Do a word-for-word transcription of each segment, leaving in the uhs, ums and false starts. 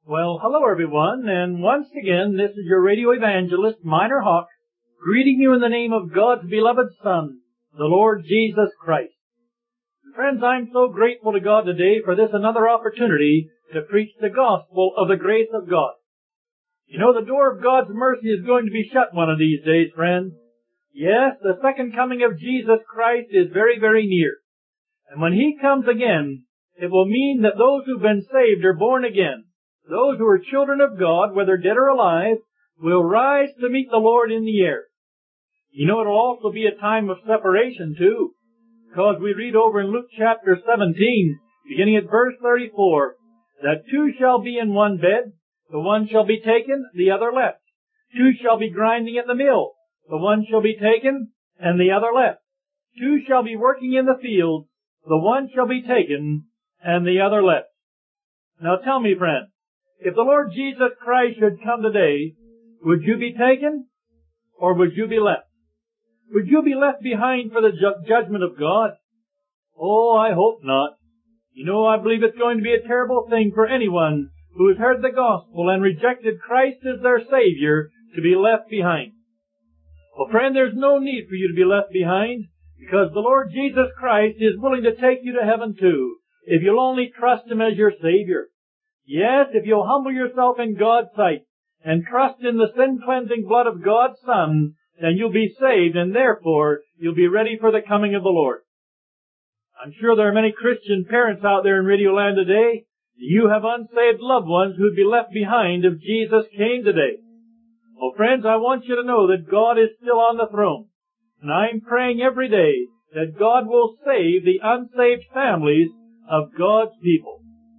Well, hello everyone, and once again, this is your radio evangelist, Minor Hawk, greeting you in the name of God's beloved Son, the Lord Jesus Christ. Friends, I'm so grateful to God today for this another opportunity to preach the gospel of the grace of God. You know, the door of God's mercy is going to be shut one of these days, friends. Yes, the second coming of Jesus Christ is very, very near. And when He comes again, it will mean that those who've been saved are born again. Those who are children of God, whether dead or alive, will rise to meet the Lord in the air. You know, it'll also be a time of separation, too, because we read over in Luke chapter seventeen, beginning at verse thirty-four, that two shall be in one bed, the one shall be taken, the other left. Two shall be grinding at the mill, the one shall be taken, and the other left. Two shall be working in the field, the one shall be taken, and the other left. Now tell me, friend, if the Lord Jesus Christ should come today, would you be taken, or would you be left? Would you be left behind for the ju- judgment of God? Oh, I hope not. You know, I believe it's going to be a terrible thing for anyone who has heard the gospel and rejected Christ as their Savior to be left behind. Well, friend, there's no need for you to be left behind, because the Lord Jesus Christ is willing to take you to heaven too, if you'll only trust Him as your Savior. Yes, if you'll humble yourself in God's sight and trust in the sin-cleansing blood of God's Son, then you'll be saved, and therefore you'll be ready for the coming of the Lord. I'm sure there are many Christian parents out there in Radio Land today. You have unsaved loved ones who'd be left behind if Jesus came today. Well, friends, I want you to know that God is still on the throne. And I'm praying every day that God will save the unsaved families of God's people.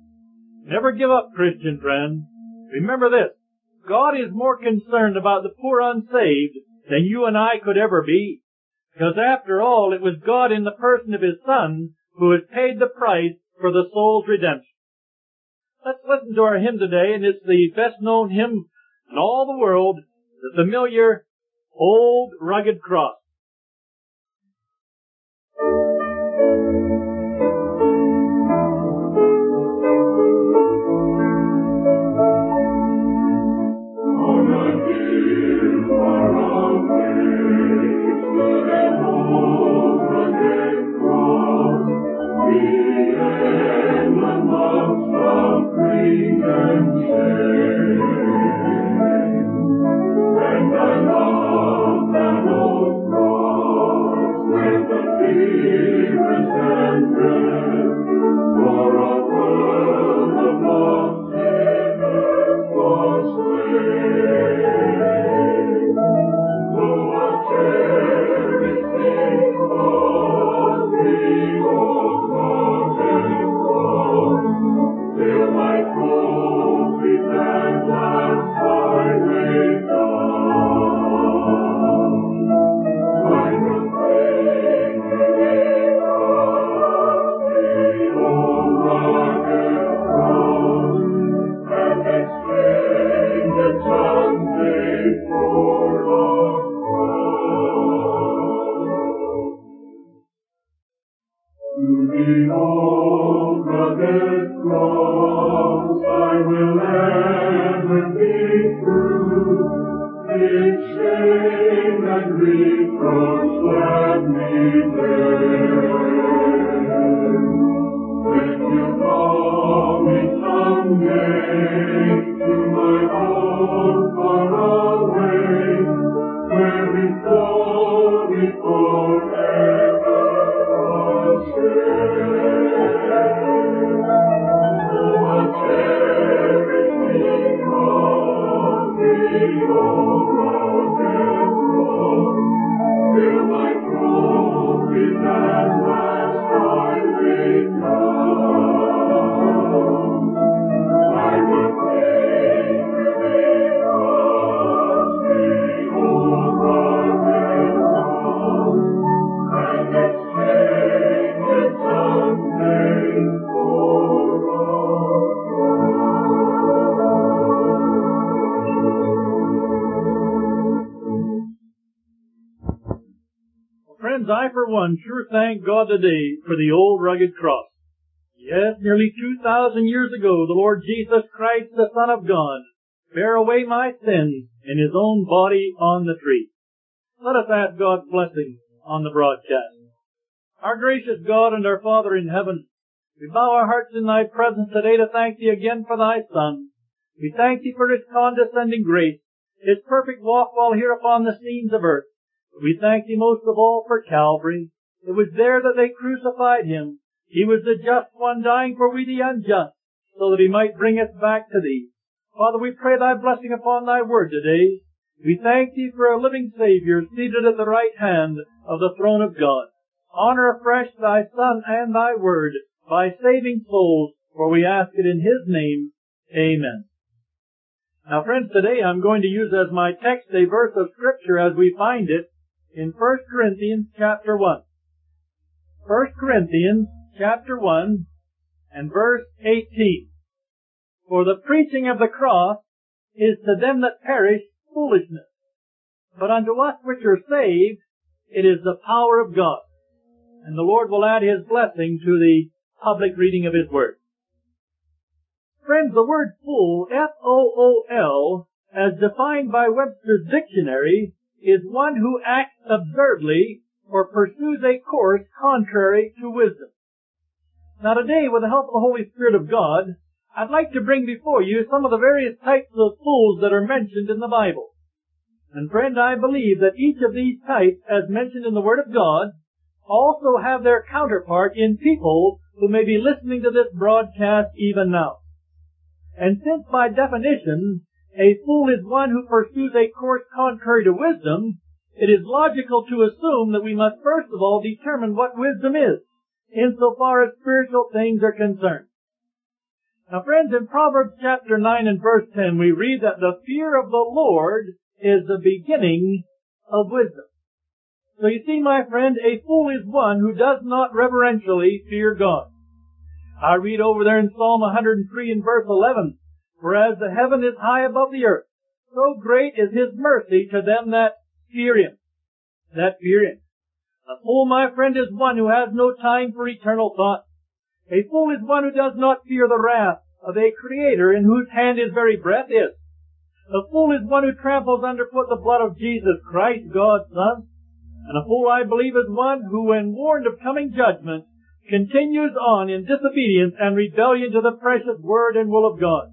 Never give up, Christian friend. Remember this. God is more concerned about the poor unsaved than you and I could ever be. Because after all, it was God in the person of His Son who has paid the price for the soul's redemption. Let's listen to our hymn today, and it's the best-known hymn in all the world, the familiar Old Rugged Cross. Friends, I for one sure thank God today for the old rugged cross. Yes, nearly two thousand years ago, the Lord Jesus Christ, the Son of God, bare away my sins in His own body on the tree. Let us ask God's blessing on the broadcast. Our gracious God and our Father in heaven, we bow our hearts in Thy presence today to thank Thee again for Thy Son. We thank Thee for His condescending grace, His perfect walk while here upon the scenes of earth. We thank Thee most of all for Calvary. It was there that they crucified Him. He was the just one dying for we the unjust, so that He might bring us back to Thee. Father, we pray Thy blessing upon Thy word today. We thank Thee for a living Savior seated at the right hand of the throne of God. Honor afresh Thy Son and Thy word by saving souls, for we ask it in His name. Amen. Now friends, today I'm going to use as my text a verse of Scripture as we find it in First Corinthians chapter one. First Corinthians chapter one and verse eighteen. For the preaching of the cross is to them that perish foolishness, but unto us which are saved it is the power of God. And the Lord will add His blessing to the public reading of His Word. Friends, the word fool, F O O L, as defined by Webster's Dictionary, is one who acts absurdly or pursues a course contrary to wisdom. Now today, with the help of the Holy Spirit of God, I'd like to bring before you some of the various types of fools that are mentioned in the Bible. And friend, I believe that each of these types, as mentioned in the Word of God, also have their counterpart in people who may be listening to this broadcast even now. And since by definition, a fool is one who pursues a course contrary to wisdom, it is logical to assume that we must first of all determine what wisdom is, insofar as spiritual things are concerned. Now friends, in Proverbs chapter nine and verse ten, we read that the fear of the Lord is the beginning of wisdom. So you see, my friend, a fool is one who does not reverentially fear God. I read over there in Psalm one hundred three and verse eleven, for as the heaven is high above the earth, so great is His mercy to them that fear Him. That fear Him. A fool, my friend, is one who has no time for eternal thought. A fool is one who does not fear the wrath of a Creator in whose hand His very breath is. A fool is one who tramples underfoot the blood of Jesus Christ, God's Son. And a fool, I believe, is one who, when warned of coming judgment, continues on in disobedience and rebellion to the precious Word and will of God.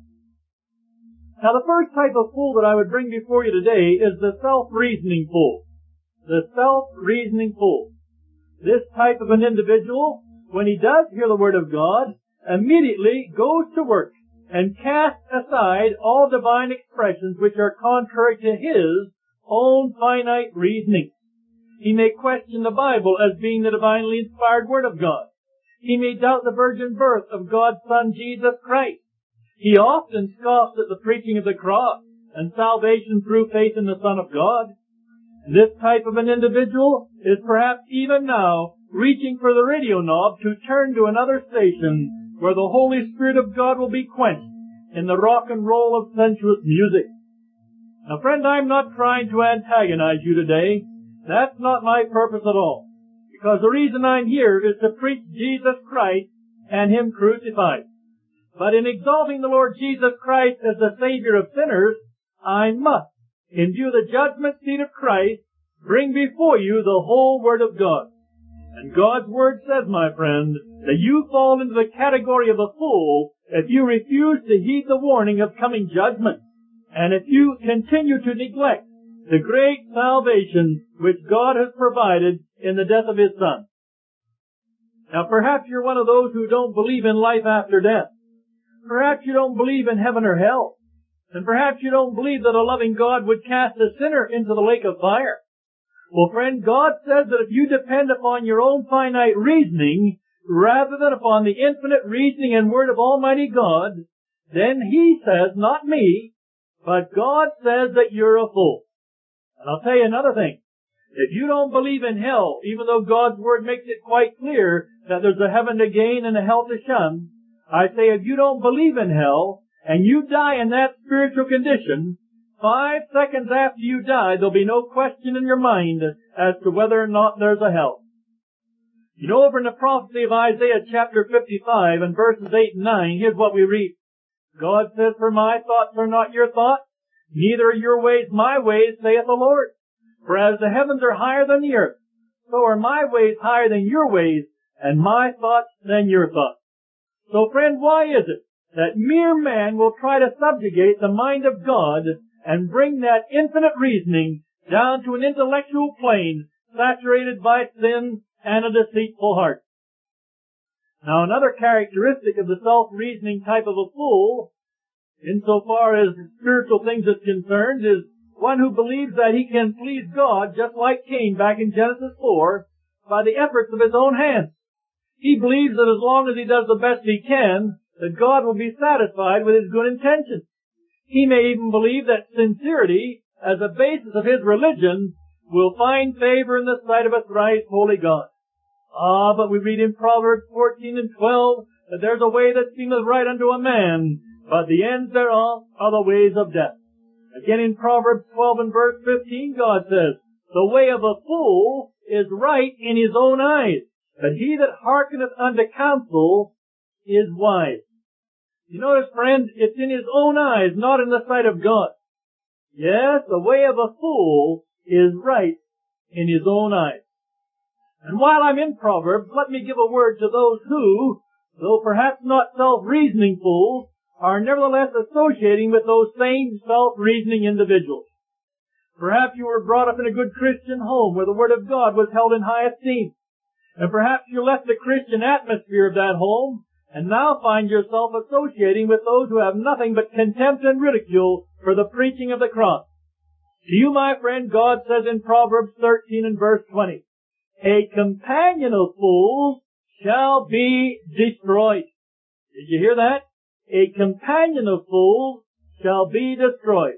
Now the first type of fool that I would bring before you today is the self-reasoning fool. The self-reasoning fool. This type of an individual, when he does hear the Word of God, immediately goes to work and casts aside all divine expressions which are contrary to his own finite reasoning. He may question the Bible as being the divinely inspired Word of God. He may doubt the virgin birth of God's Son, Jesus Christ. He often scoffs at the preaching of the cross and salvation through faith in the Son of God. This type of an individual is perhaps even now reaching for the radio knob to turn to another station where the Holy Spirit of God will be quenched in the rock and roll of sensuous music. Now friend, I'm not trying to antagonize you today. That's not my purpose at all. Because the reason I'm here is to preach Jesus Christ and Him crucified. But in exalting the Lord Jesus Christ as the Savior of sinners, I must, in view of the judgment seat of Christ, bring before you the whole Word of God. And God's Word says, my friend, that you fall into the category of a fool if you refuse to heed the warning of coming judgment, and if you continue to neglect the great salvation which God has provided in the death of His Son. Now perhaps you're one of those who don't believe in life after death. Perhaps you don't believe in heaven or hell. And perhaps you don't believe that a loving God would cast a sinner into the lake of fire. Well, friend, God says that if you depend upon your own finite reasoning rather than upon the infinite reasoning and Word of Almighty God, then He says, not me, but God says that you're a fool. And I'll tell you another thing. If you don't believe in hell, even though God's Word makes it quite clear that there's a heaven to gain and a hell to shun, I say if you don't believe in hell, and you die in that spiritual condition, five seconds after you die, there'll be no question in your mind as to whether or not there's a hell. You know, over in the prophecy of Isaiah chapter fifty-five and verses eight and nine, here's what we read. God says, for my thoughts are not your thoughts, neither are your ways my ways, saith the Lord. For as the heavens are higher than the earth, so are my ways higher than your ways, and my thoughts than your thoughts. So friend, why is it that mere man will try to subjugate the mind of God and bring that infinite reasoning down to an intellectual plane saturated by sin and a deceitful heart? Now, another characteristic of the self-reasoning type of a fool, insofar as spiritual things is concerned, is one who believes that he can please God, just like Cain back in Genesis four, by the efforts of his own hands. He believes that as long as he does the best he can, that God will be satisfied with his good intentions. He may even believe that sincerity, as a basis of his religion, will find favor in the sight of a thrice holy God. Ah, but we read in Proverbs fourteen and twelve that there's a way that seemeth right unto a man, but the ends thereof are the ways of death. Again in Proverbs twelve and verse fifteen, God says, the way of a fool is right in his own eyes, but he that hearkeneth unto counsel is wise. You notice, friend, it's in his own eyes, not in the sight of God. Yes, the way of a fool is right in his own eyes. And while I'm in Proverbs, let me give a word to those who, though perhaps not self-reasoning fools, are nevertheless associating with those same self-reasoning individuals. Perhaps you were brought up in a good Christian home where the Word of God was held in high esteem. And perhaps you left the Christian atmosphere of that home and now find yourself associating with those who have nothing but contempt and ridicule for the preaching of the cross. To you, my friend, God says in Proverbs thirteen and verse twenty, a companion of fools shall be destroyed. Did you hear that? A companion of fools shall be destroyed.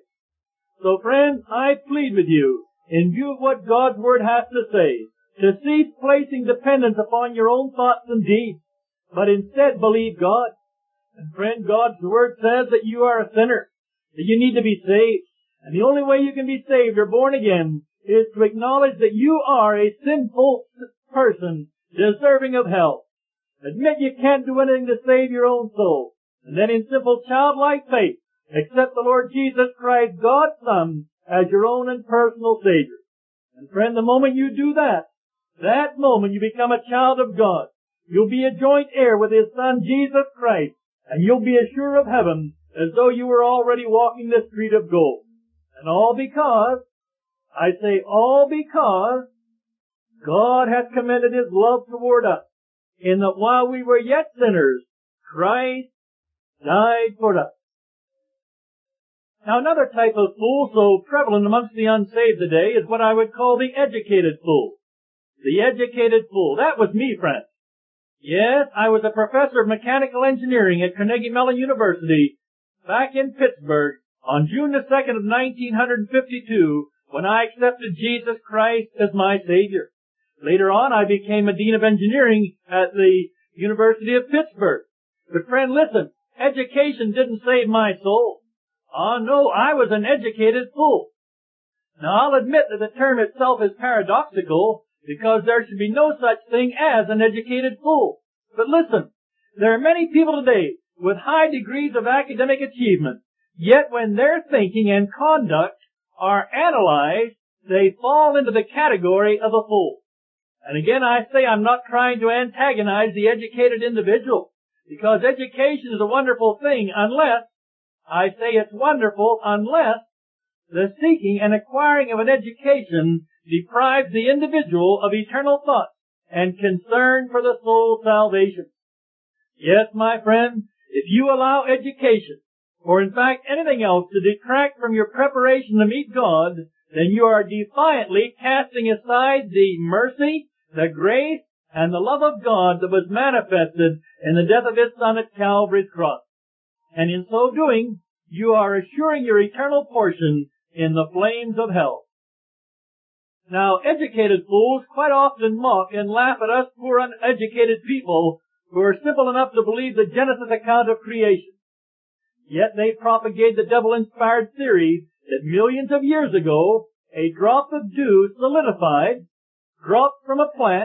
So friends, I plead with you, in view of what God's Word has to say, to cease placing dependence upon your own thoughts and deeds, but instead believe God. And friend, God's Word says that you are a sinner, that you need to be saved. And the only way you can be saved or born again is to acknowledge that you are a sinful person deserving of hell. Admit you can't do anything to save your own soul. And then in simple childlike faith, accept the Lord Jesus Christ, God's Son, as your own and personal Savior. And friend, the moment you do that, that moment you become a child of God. You'll be a joint heir with His Son, Jesus Christ, and you'll be as sure of heaven as though you were already walking the street of gold. And all because, I say all because, God hath commended His love toward us, in that while we were yet sinners, Christ died for us. Now another type of fool so prevalent amongst the unsaved today is what I would call the educated fool. The educated fool. That was me, friends. Yes, I was a professor of mechanical engineering at Carnegie Mellon University back in Pittsburgh on June the second of nineteen fifty-two when I accepted Jesus Christ as my Savior. Later on, I became a dean of engineering at the University of Pittsburgh. But friend, listen, education didn't save my soul. Ah, no, I was an educated fool. Now, I'll admit that the term itself is paradoxical, because there should be no such thing as an educated fool. But listen, there are many people today with high degrees of academic achievement, yet when their thinking and conduct are analyzed, they fall into the category of a fool. And again, I say I'm not trying to antagonize the educated individual, because education is a wonderful thing unless, I say it's wonderful unless the seeking and acquiring of an education deprives the individual of eternal thought and concern for the soul's salvation. Yes, my friend, if you allow education, or in fact anything else, to detract from your preparation to meet God, then you are defiantly casting aside the mercy, the grace, and the love of God that was manifested in the death of His Son at Calvary's cross. And in so doing, you are assuring your eternal portion in the flames of hell. Now, educated fools quite often mock and laugh at us poor uneducated people who are simple enough to believe the Genesis account of creation. Yet they propagate the devil-inspired theory that millions of years ago, a drop of dew solidified, dropped from a plant,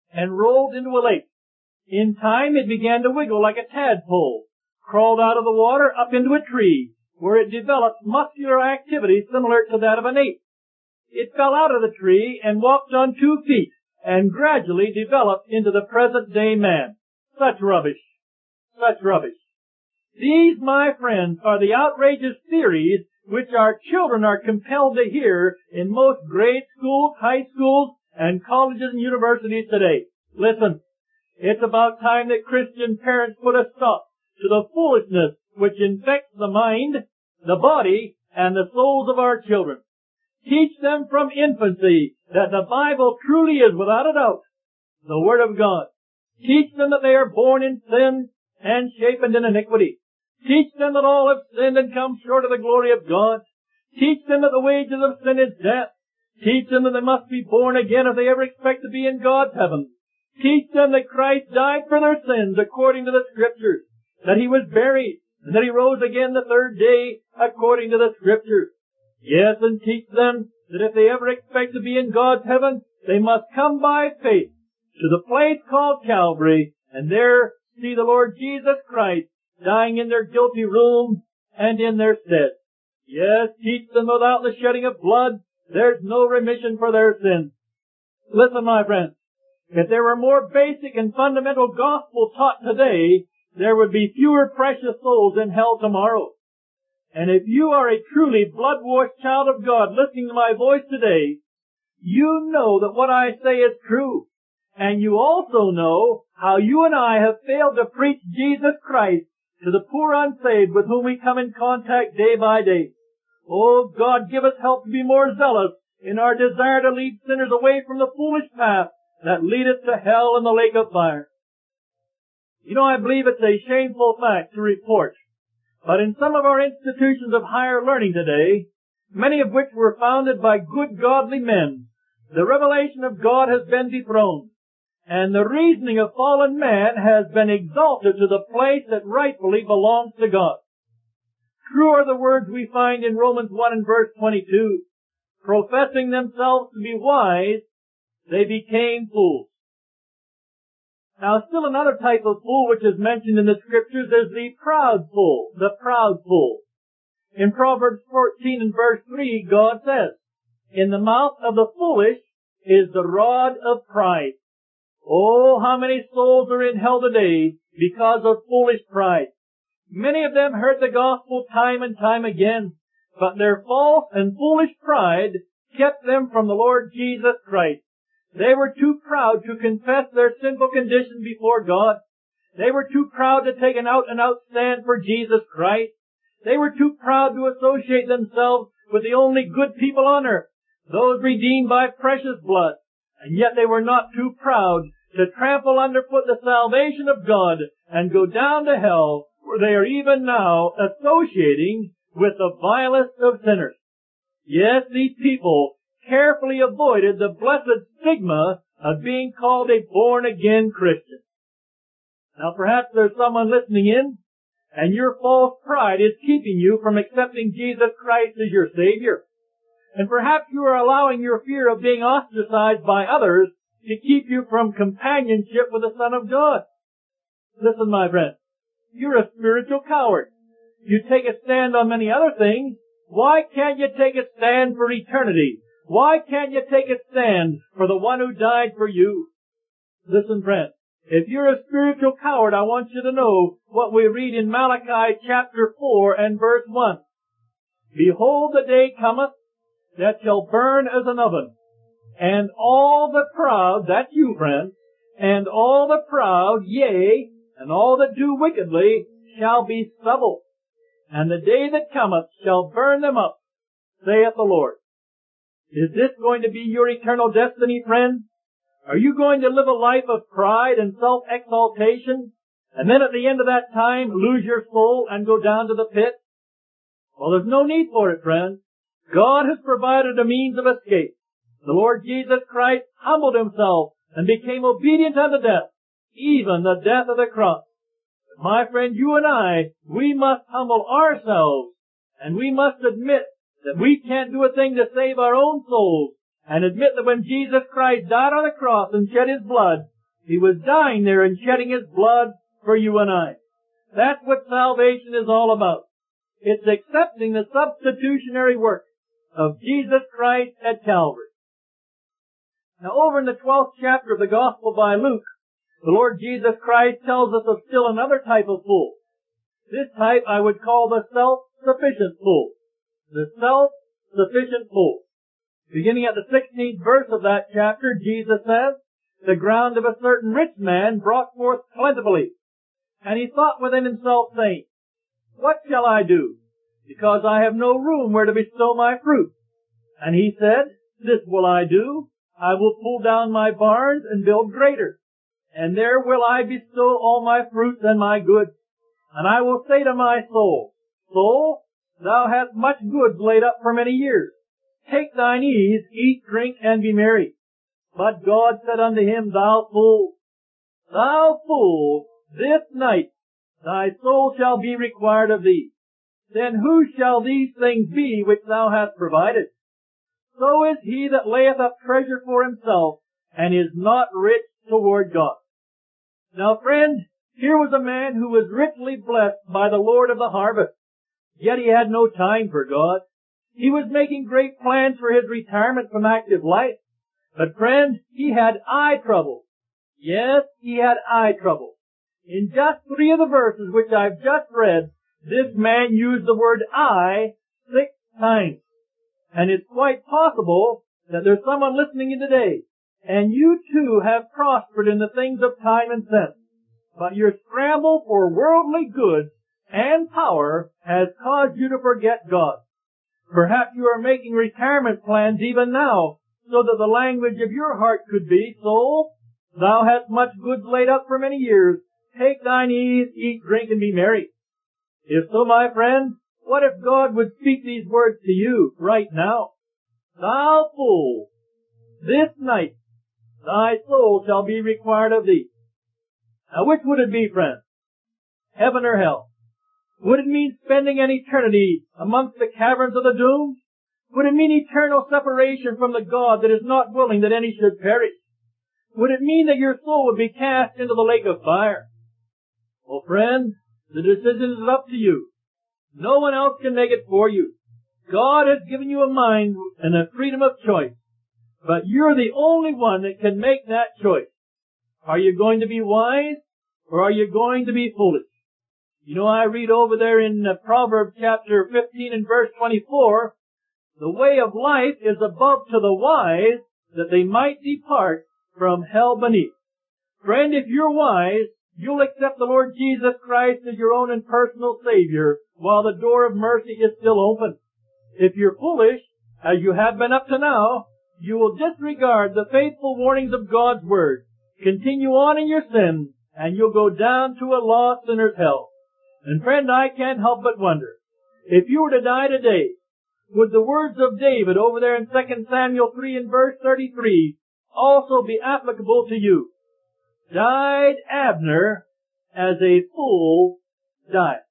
and rolled into a lake. In time, it began to wiggle like a tadpole, crawled out of the water up into a tree, where it developed muscular activity similar to that of an ape. It fell out of the tree and walked on two feet, and gradually developed into the present-day man. Such rubbish. Such rubbish. These, my friends, are the outrageous theories which our children are compelled to hear in most grade schools, high schools, and colleges and universities today. Listen, it's about time that Christian parents put a stop to the foolishness which infects the mind, the body, and the souls of our children. Teach them from infancy that the Bible truly is, without a doubt, the Word of God. Teach them that they are born in sin and shapen in iniquity. Teach them that all have sinned and come short of the glory of God. Teach them that the wages of sin is death. Teach them that they must be born again if they ever expect to be in God's heaven. Teach them that Christ died for their sins according to the Scriptures, that He was buried, and that He rose again the third day according to the Scriptures. Yes, and teach them that if they ever expect to be in God's heaven, they must come by faith to the place called Calvary, and there see the Lord Jesus Christ dying in their guilty room and in their stead. Yes, teach them without the shedding of blood, there's no remission for their sins. Listen, my friends, if there were more basic and fundamental gospel taught today, there would be fewer precious souls in hell tomorrow. And if you are a truly blood-washed child of God listening to my voice today, you know that what I say is true. And you also know how you and I have failed to preach Jesus Christ to the poor unsaved with whom we come in contact day by day. Oh, God, give us help to be more zealous in our desire to lead sinners away from the foolish path that leadeth to hell and the lake of fire. You know, I believe it's a shameful fact to report, but in some of our institutions of higher learning today, many of which were founded by good godly men, the revelation of God has been dethroned, and the reasoning of fallen man has been exalted to the place that rightfully belongs to God. True are the words we find in Romans one and verse twenty-two. Professing themselves to be wise, they became fools. Now, still another type of fool which is mentioned in the Scriptures is the proud fool, the proud fool. In Proverbs fourteen and verse three, God says, "In the mouth of the foolish is the rod of pride." Oh, how many souls are in hell today because of foolish pride. Many of them heard the gospel time and time again, but their false and foolish pride kept them from the Lord Jesus Christ. They were too proud to confess their sinful condition before God. They were too proud to take an out-and-out stand for Jesus Christ. They were too proud to associate themselves with the only good people on earth, those redeemed by precious blood. And yet they were not too proud to trample underfoot the salvation of God and go down to hell, where they are even now associating with the vilest of sinners. Yes, these people carefully avoided the blessed stigma of being called a born-again Christian. Now perhaps there's someone listening in, and your false pride is keeping you from accepting Jesus Christ as your Savior. And perhaps you are allowing your fear of being ostracized by others to keep you from companionship with the Son of God. Listen, my friend, you're a spiritual coward. You take a stand on many other things. Why can't you take a stand for eternity? Why can't you take a stand for the one who died for you? Listen, friend, if you're a spiritual coward, I want you to know what we read in Malachi chapter four and verse one. "Behold, the day cometh that shall burn as an oven, and all the proud," that's you, friend, "and all the proud, yea, and all that do wickedly, shall be stubble. And the day that cometh shall burn them up, saith the Lord." Is this going to be your eternal destiny, friend? Are you going to live a life of pride and self-exaltation, and then at the end of that time lose your soul and go down to the pit? Well, there's no need for it, friend. God has provided a means of escape. The Lord Jesus Christ humbled Himself and became obedient unto death, even the death of the cross. But my friend, you and I, we must humble ourselves, and we must admit that we can't do a thing to save our own souls, and admit that when Jesus Christ died on the cross and shed His blood, He was dying there and shedding His blood for you and I. That's what salvation is all about. It's accepting the substitutionary work of Jesus Christ at Calvary. Now over in the twelfth chapter of the Gospel by Luke, the Lord Jesus Christ tells us of still another type of fool. This type I would call the self-sufficient fool. The self-sufficient fool. Beginning at the sixteenth verse of that chapter, Jesus says, "The ground of a certain rich man brought forth plentifully. And he thought within himself, saying, What shall I do? Because I have no room where to bestow my fruit. And he said, This will I do. I will pull down my barns and build greater. And there will I bestow all my fruits and my goods. And I will say to my soul, Soul, thou hast much goods laid up for many years. Take thine ease, eat, drink, and be merry. But God said unto him, Thou fool, thou fool, this night thy soul shall be required of thee. Then whose shall these things be which thou hast provided? So is he that layeth up treasure for himself, and is not rich toward God." Now friend, here was a man who was richly blessed by the Lord of the harvest, yet he had no time for God. He was making great plans for his retirement from active life. But friend, he had eye trouble. Yes, he had eye trouble. In just three of the verses which I've just read, this man used the word "I" six times. And it's quite possible that there's someone listening in today, and you too have prospered in the things of time and sense. But your scramble for worldly goods and power has caused you to forget God. Perhaps you are making retirement plans even now, so that the language of your heart could be, "Soul, thou hast much goods laid up for many years. Take thine ease, eat, drink, and be merry." If so, my friend, what if God would speak these words to you right now? "Thou fool, this night thy soul shall be required of thee." Now which would it be, friend? Heaven or hell? Would it mean spending an eternity amongst the caverns of the doomed? Would it mean eternal separation from the God that is not willing that any should perish? Would it mean that your soul would be cast into the lake of fire? Well, friend, the decision is up to you. No one else can make it for you. God has given you a mind and a freedom of choice, but you're the only one that can make that choice. Are you going to be wise, or are you going to be foolish? You know, I read over there in Proverbs chapter fifteen and verse twenty-four, "The way of life is above to the wise, that they might depart from hell beneath." Friend, if you're wise, you'll accept the Lord Jesus Christ as your own and personal Savior while the door of mercy is still open. If you're foolish, as you have been up to now, you will disregard the faithful warnings of God's Word, continue on in your sins, and you'll go down to a lost sinner's hell. And friend, I can't help but wonder, if you were to die today, would the words of David over there in Second Samuel three and verse thirty-three also be applicable to you? "Died Abner as a fool died."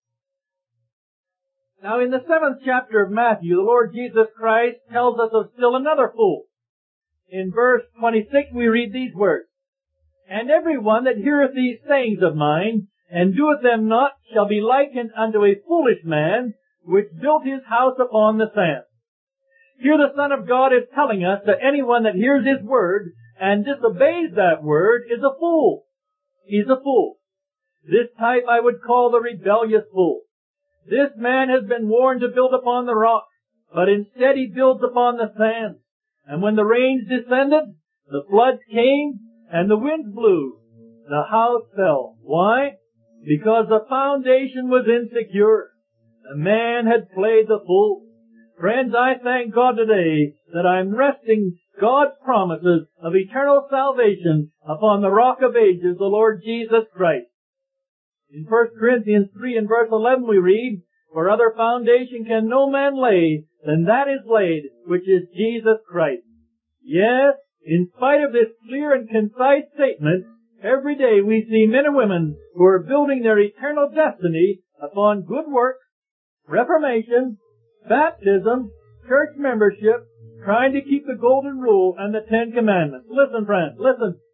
Now in the seventh chapter of Matthew, the Lord Jesus Christ tells us of still another fool. In verse twenty-six we read these words, "And every one that heareth these sayings of mine, and doeth them not, shall be likened unto a foolish man, which built his house upon the sand." Here the Son of God is telling us that anyone that hears His Word and disobeys that Word is a fool. He's a fool. This type I would call the rebellious fool. This man has been warned to build upon the rock, but instead he builds upon the sand. And when the rains descended, the floods came, and the winds blew, the house fell. Why? Because the foundation was insecure. The man had played the fool. Friends, I thank God today that I'm resting God's promises of eternal salvation upon the Rock of Ages, the Lord Jesus Christ. In First Corinthians three and verse eleven we read, "For other foundation can no man lay than that is laid, which is Jesus Christ." Yes, in spite of this clear and concise statement, every day we see men and women who are building their eternal destiny upon good works, reformation, baptism, church membership, trying to keep the golden rule and the Ten Commandments. Listen, friends, listen.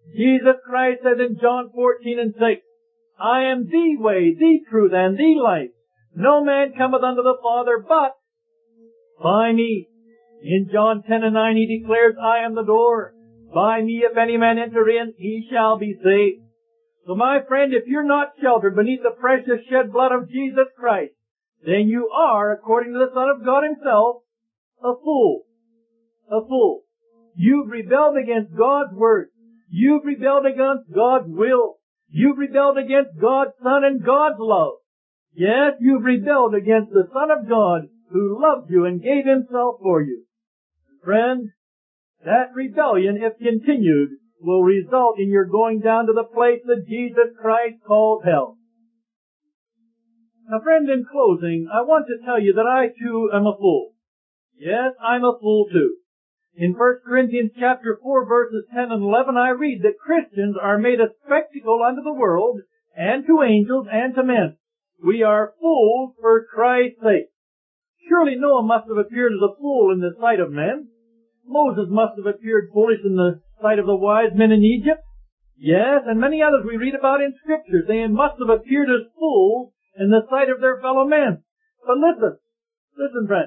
Jesus Christ says in John fourteen and six, I am the way, the truth, and the life. No man cometh unto the Father but by me. In John ten and nine he declares, I am the door. By me if any man enter in, he shall be saved. So my friend, if you're not sheltered beneath the precious shed blood of Jesus Christ, then you are, according to the Son of God himself, a fool. A fool. You've rebelled against God's word. You've rebelled against God's will. You've rebelled against God's Son and God's love. Yes, you've rebelled against the Son of God who loved you and gave himself for you. Friend, that rebellion, if continued, will result in your going down to the place that Jesus Christ called hell. Now, friend, in closing, I want to tell you that I too am a fool. Yes, I'm a fool too. In First Corinthians chapter four, verses ten and eleven, I read that Christians are made a spectacle unto the world, and to angels, and to men. We are fools for Christ's sake. Surely Noah must have appeared as a fool in the sight of men. Moses must have appeared foolish in the sight of the wise men in Egypt. Yes, and many others we read about in Scripture. They must have appeared as fools in the sight of their fellow men. But listen, listen, friend.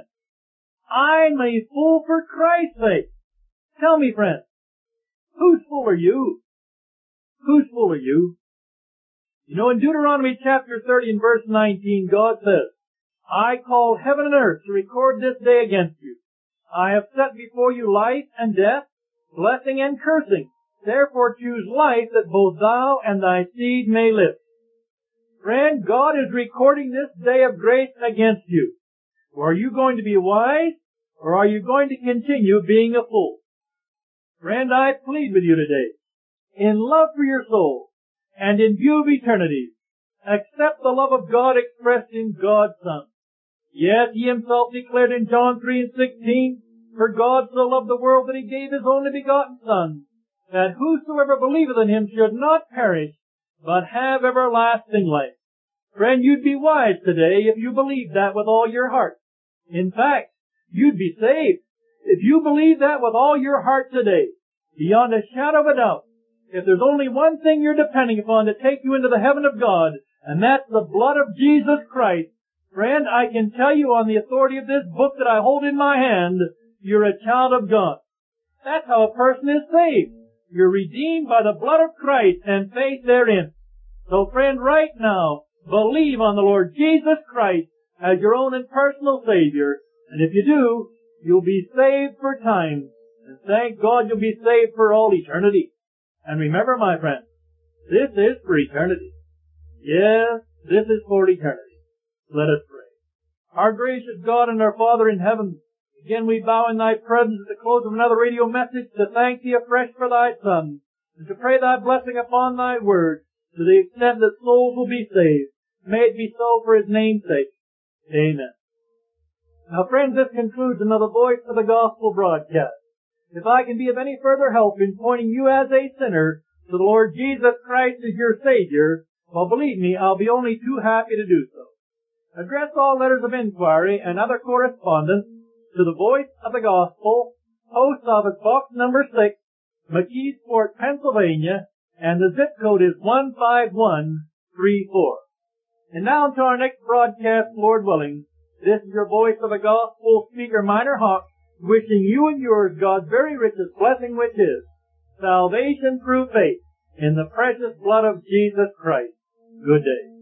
I'm a fool for Christ's sake. Tell me, friend, whose fool are you? Whose fool are you? You know, in Deuteronomy chapter thirty and verse nineteen, God says, I called heaven and earth to record this day against you. I have set before you life and death, blessing and cursing. Therefore choose life that both thou and thy seed may live. Friend, God is recording this day of grace against you. Are you going to be wise, or are you going to continue being a fool? Friend, I plead with you today, in love for your soul, and in view of eternity, accept the love of God expressed in God's Son. Yes, He Himself declared in John three and sixteen, For God so loved the world that He gave His only begotten Son, that whosoever believeth in Him should not perish, but have everlasting life. Friend, you'd be wise today if you believed that with all your heart. In fact, you'd be saved. If you believe that with all your heart today, beyond a shadow of a doubt, if there's only one thing you're depending upon to take you into the heaven of God, and that's the blood of Jesus Christ, friend, I can tell you on the authority of this book that I hold in my hand, you're a child of God. That's how a person is saved. You're redeemed by the blood of Christ and faith therein. So friend, right now, believe on the Lord Jesus Christ as your own and personal Savior. And if you do, you'll be saved for time. And thank God you'll be saved for all eternity. And remember, my friend, this is for eternity. Yes, this is for eternity. Let us pray. Our gracious God and our Father in heaven, again we bow in Thy presence at the close of another radio message to thank Thee afresh for Thy Son, and to pray Thy blessing upon Thy Word, to the extent that souls will be saved. May it be so for His name's sake. Amen. Now friends, this concludes another Voice of the Gospel broadcast. If I can be of any further help in pointing you as a sinner to the Lord Jesus Christ as your Savior, well, believe me, I'll be only too happy to do so. Address all letters of inquiry and other correspondence to the Voice of the Gospel, Post Office Box number six, McKeesport, Pennsylvania, and the zip code is one five one three four. And now to our next broadcast, Lord willing, this is your Voice of the Gospel speaker, Minor Hawk, wishing you and yours God's very richest blessing, which is salvation through faith in the precious blood of Jesus Christ. Good day.